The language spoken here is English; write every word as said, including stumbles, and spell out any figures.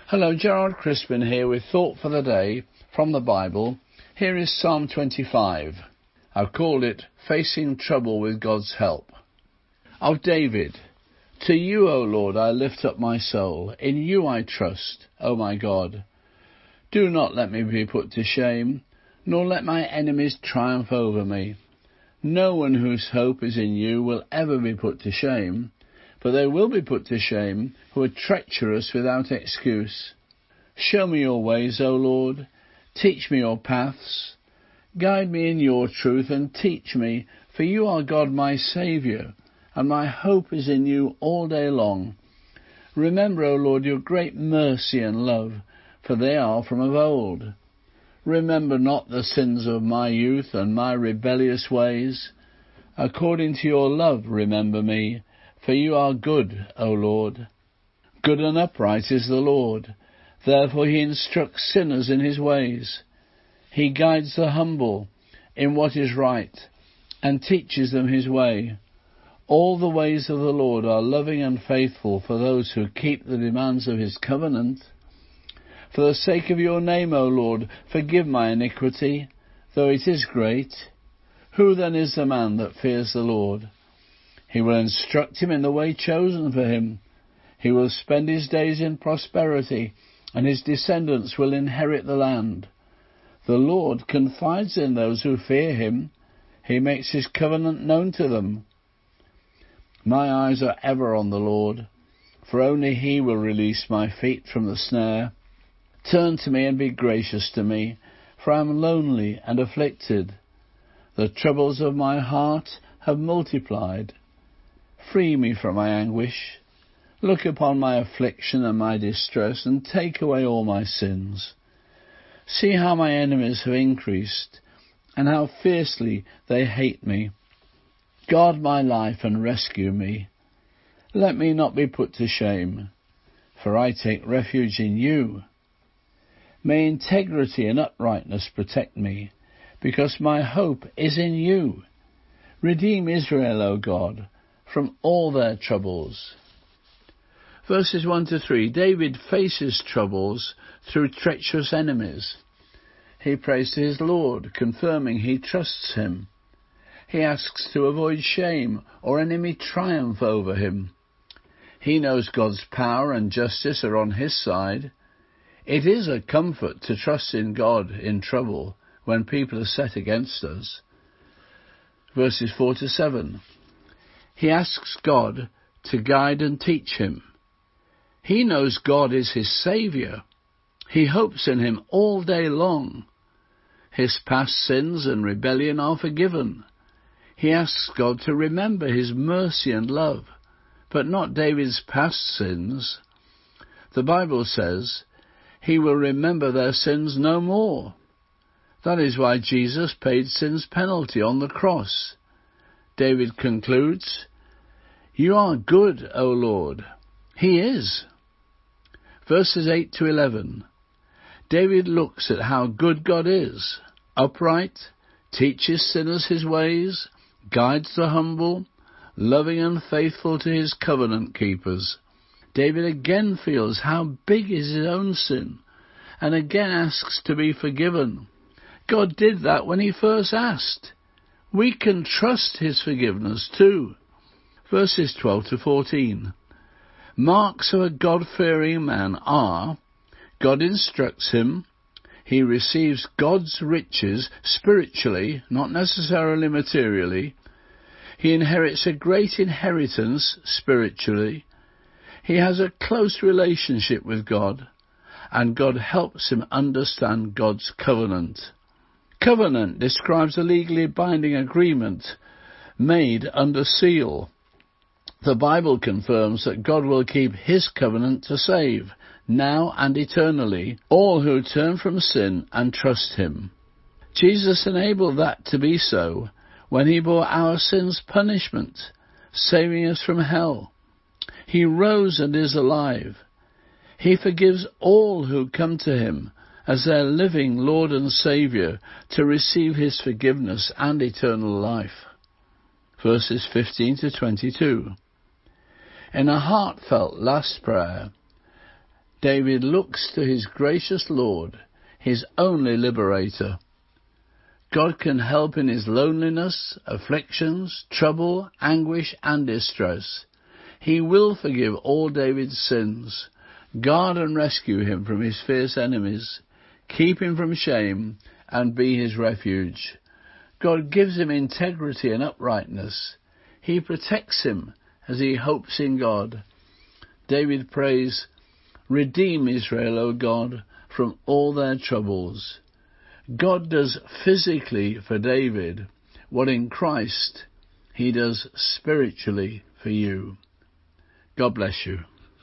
Hello, Gerard Crispin here with Thought for the Day from the Bible. Here is Psalm twenty-five. I've called it Facing Trouble with God's Help. Of David. To you, O Lord, I lift up my soul. In you I trust, O my God. Do not let me be put to shame, nor let my enemies triumph over me. No one whose hope is in you will ever be put to shame, but they will be put to shame who are treacherous without excuse. Show me your ways, O Lord. Teach me your paths. Guide me in your truth and teach me, for you are God my Saviour, and my hope is in you all day long. Remember, O Lord, your great mercy and love, for they are from of old. Remember not the sins of my youth and my rebellious ways. According to your love remember me, for you are good, O Lord. Good and upright is the Lord. Therefore he instructs sinners in his ways. He guides the humble in what is right, and teaches them his way. All the ways of the Lord are loving and faithful for those who keep the demands of his covenant. For the sake of your name, O Lord, forgive my iniquity, though it is great. Who then is the man that fears the Lord? He will instruct him in the way chosen for him. He will spend his days in prosperity, and his descendants will inherit the land. The Lord confides in those who fear him. He makes his covenant known to them. My eyes are ever on the Lord, for only he will release my feet from the snare. Turn to me and be gracious to me, for I am lonely and afflicted. The troubles of my heart have multiplied. Free me from my anguish. Look upon my affliction and my distress, and take away all my sins. See how my enemies have increased, and how fiercely they hate me. Guard my life and rescue me. Let me not be put to shame, for I take refuge in you. May integrity and uprightness protect me, because my hope is in you. Redeem Israel, O God, from all their troubles. Verses one to three. David faces troubles through treacherous enemies. He prays to his Lord, confirming he trusts him. He asks to avoid shame or enemy triumph over him. He knows God's power and justice are on his side. It is a comfort to trust in God in trouble when people are set against us. Verses four to seven. He asks God to guide and teach him. He knows God is his Saviour. He hopes in him all day long. His past sins and rebellion are forgiven. He asks God to remember his mercy and love, but not David's past sins. The Bible says he will remember their sins no more. That is why Jesus paid sin's penalty on the cross. David concludes, you are good, O Lord. He is. Verses eight to eleven. David looks at how good God is, upright, teaches sinners his ways, guides the humble, loving and faithful to his covenant keepers. David again feels how big is his own sin, and again asks to be forgiven. God did that when he first asked. We can trust his forgiveness too. Verses twelve to fourteen. Marks of a God-fearing man are, God instructs him, he receives God's riches spiritually, not necessarily materially, he inherits a great inheritance spiritually, he has a close relationship with God, and God helps him understand God's covenant. Covenant describes a legally binding agreement made under seal. The Bible confirms that God will keep his covenant to save, now and eternally, all who turn from sin and trust him. Jesus enabled that to be so when he bore our sins' punishment, saving us from hell. He rose and is alive. He forgives all who come to him as their living Lord and Saviour to receive his forgiveness and eternal life. Verses fifteen to twenty-two. In a heartfelt last prayer, David looks to his gracious Lord, his only liberator. God can help in his loneliness, afflictions, trouble, anguish and distress. He will forgive all David's sins, guard and rescue him from his fierce enemies, keep him from shame, and be his refuge. God gives him integrity and uprightness. He protects him as he hopes in God. David prays, "Redeem Israel, O God, from all their troubles." God does physically for David what in Christ he does spiritually for you. God bless you.